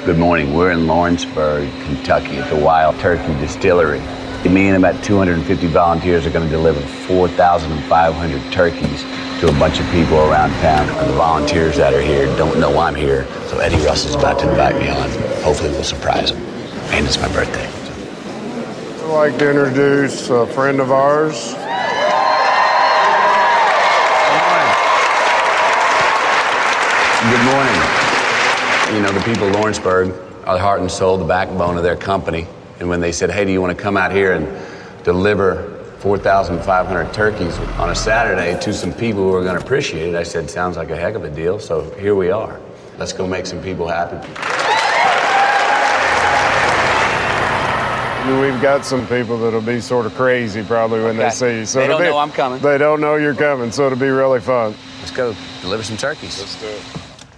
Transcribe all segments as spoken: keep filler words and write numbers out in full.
Good morning. We're in Lawrenceburg, Kentucky at the Wild Turkey Distillery. Me and about two hundred fifty volunteers are going to deliver four thousand five hundred turkeys to a bunch of people around town. And the volunteers that are here don't know I'm here, so Eddie Russell's about to invite me on. Hopefully we'll surprise him. And it's my birthday. I'd like to introduce a friend of ours. Good morning. You know, the people of Lawrenceburg are the heart and soul, the backbone of their company. And when they said, hey, do you want to come out here and deliver four thousand five hundred turkeys on a Saturday to some people who are going to appreciate it, I said, sounds like a heck of a deal. So here we are. Let's go make some people happy. We've got some people that'll be sort of crazy probably when Okay. they see you. So They don't be, know I'm coming. They don't know you're coming, so it'll be really fun. Let's go deliver some turkeys. Let's do it.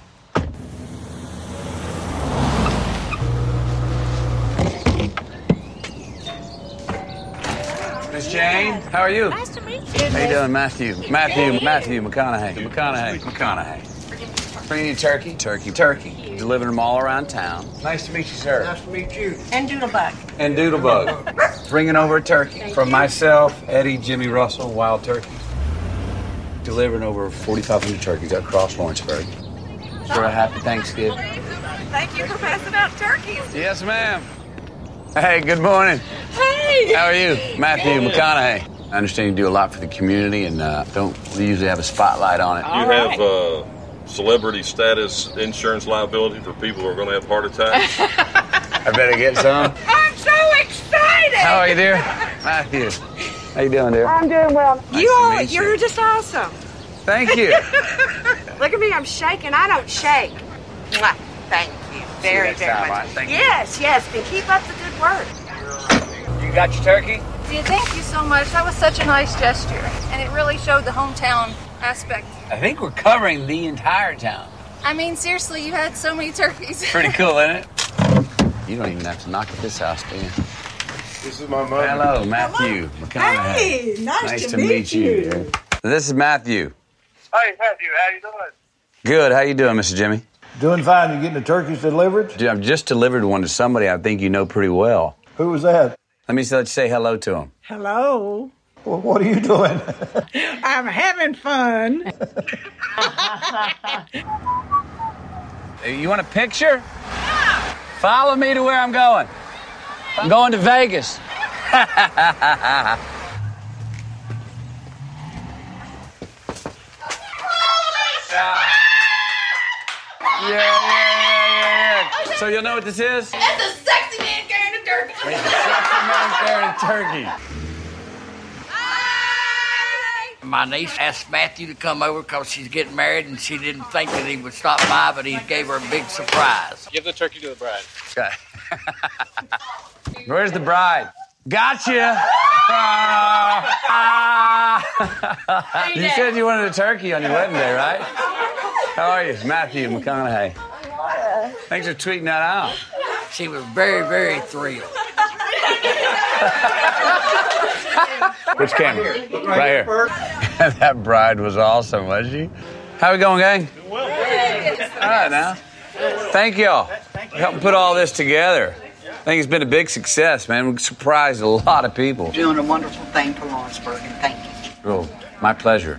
Miss Jane, how are you? Nice to meet you. How you doing, Matthew? Matthew, Matthew McConaughey. McConaughey. McConaughey. Bringing you turkey? Turkey. Turkey. Delivering them all around town. Nice to meet you, sir. Nice to meet you. And Doodlebug. And Doodlebug. Bringing over a turkey. Thank From you. myself, Eddie, Jimmy Russell, Wild Turkeys. Delivering over forty-five hundred turkeys across Lawrenceburg. Sure, a happy Thanksgiving. Thank you for passing out turkeys. Yes, ma'am. Hey, good morning. Hey! How are you? Matthew McConaughey. I understand you do a lot for the community and uh, don't usually have a spotlight on it. You All have right. uh, celebrity status insurance liability for people who are going to have heart attacks. I better get some. I'm so excited! How are you, dear? Matthew. How you doing, dear? I'm doing well. Nice you to all, meet you. you're just awesome. Thank you. Look at me, I'm shaking. I don't shake. Mwah. Thank you very, next very time, much. all right? Thank you. yes, yes, and keep up the good work. You got your turkey? Yeah, thank you so much. That was such a nice gesture, and it really showed the hometown aspect. I think we're covering the entire town. I mean, seriously, you had so many turkeys. Pretty cool, isn't it? You don't even have to knock at this house, do you? This is my mother. Hello, Matthew McConaughey. Hey, nice, Nice to, to meet, meet you, you. dear. This is Matthew. Hey, Matthew, how you doing? Good. How you doing, Mister Jimmy? Doing fine. You getting the turkeys delivered? Dude, I've just delivered one to somebody I think you know pretty well. Who was that? Let me say, say hello to him. Hello. Well, what are you doing? I'm having fun. You want a picture? Yeah. Follow me to where I'm going. I'm going to Vegas. Yeah, yeah, yeah, yeah. So you'll know what this is? That's a sexy man carrying a turkey. It's a sexy man carrying a turkey. My niece asked Matthew to come over because she's getting married and she didn't think that he would stop by, but he gave her a big surprise. Give the turkey to the bride. Okay. Where's the bride? Gotcha. Ah, ah. You said you wanted a turkey on your wedding day, right? How are you? Matthew McConaughey. Thanks for tweeting that out. She was very, very thrilled. Which camera? Right here. That bride was awesome, was she? How we going, gang? All right, now. Thank y'all for helping put all this together. I think it's been a big success, man. We surprised a lot of people. Doing a wonderful thing for Lawrenceburg, and thank you. Oh, my pleasure.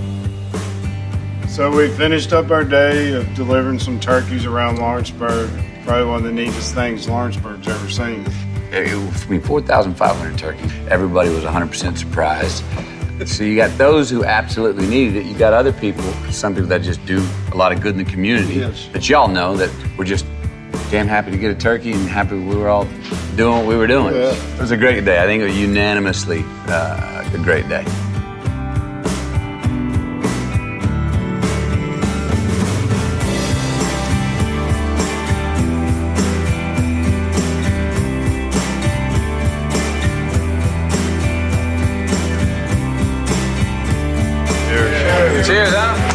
So we finished up our day of delivering some turkeys around Lawrenceburg. Probably one of the neatest things Lawrenceburg's ever seen. I mean, four thousand five hundred turkeys. Everybody was one hundred percent surprised. So you got those who absolutely needed it. You got other people, some people that just do a lot of good in the community. Yes. That y'all know that we're just damn happy to get a turkey and happy we were all doing what we were doing. Yeah. It was a great day. I think it was unanimously uh, a great day. Cheers, huh?